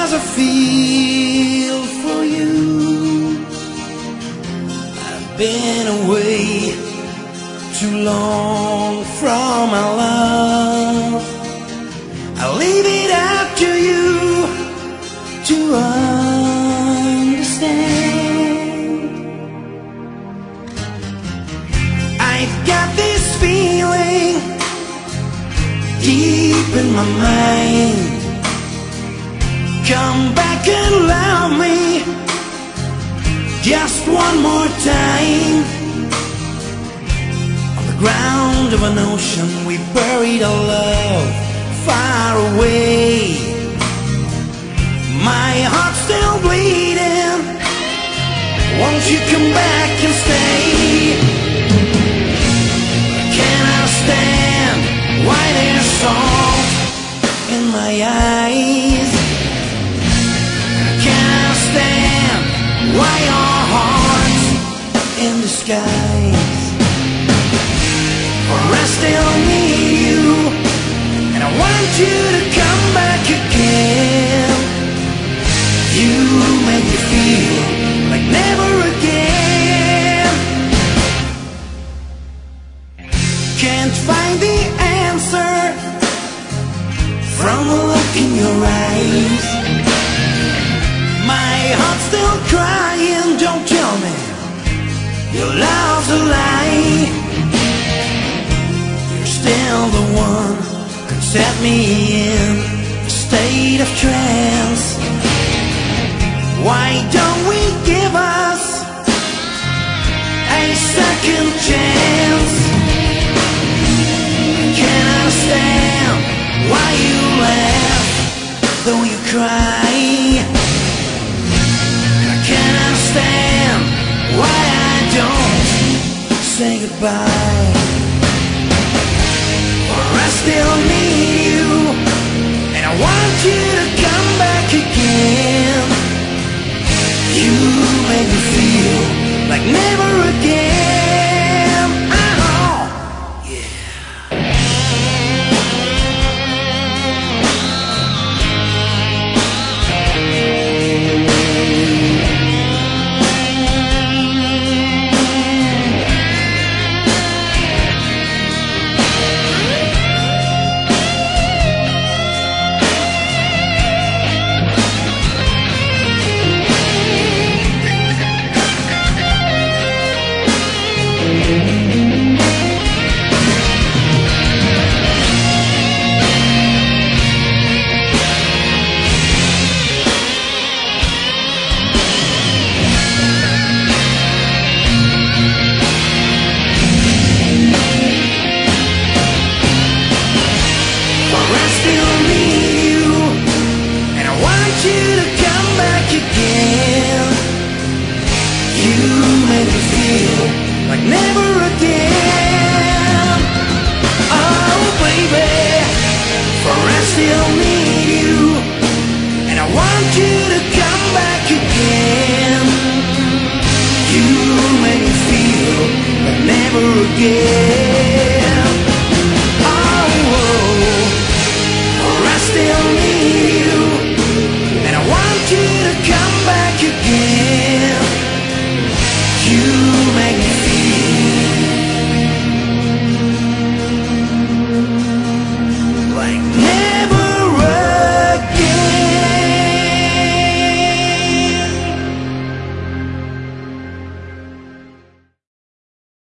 as I feel for you. I've been away too long from my love. I'll leave it up to you to understand. I've got this feeling deep in my mind. Come back and love me just one more time. On the ground of an ocean we buried our love far away. My heart's still bleeding. Won't you come back and stay? Can I stand why there's salt in my eyes? Can I stand why our hearts in disguise? For I still need you, and I want you to come back again. You make me feel like never again. Can't find the answer from the look in your eyes. My heart's still crying, don't tell me your love's a lie. You're still the one who can set me in a state of trance. Why don't we give us a second chance? Can I stand why you laugh though you cry? Can I stand why I don't say goodbye? For I still need you, and I want you to come back again. You make me feel like never again. Oh, yeah. Like never again. Oh baby, for I still need